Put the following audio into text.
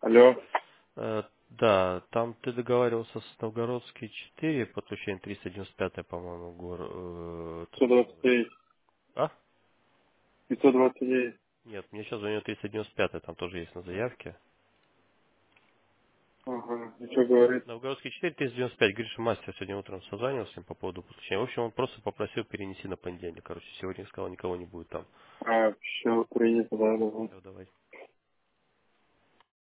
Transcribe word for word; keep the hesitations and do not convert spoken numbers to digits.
Алло. Э, да, там ты договаривался с Новгородский четыре, подключение триста девяносто пять, по-моему, гор... э, этот пятьсот двадцать самый. девять. А? пятьсот двадцать девять. Нет, мне сейчас звонил триста девяносто пять, там тоже есть на заявке. Ага. И что говорит? Новгородский четыре, триста девяносто пять, Гриша мастер сегодня утром созванивался с ним по поводу подключения. В общем, он просто попросил перенести на понедельник. Короче, сегодня сказал, никого не будет там. А, все принято, да, да. Все, давай.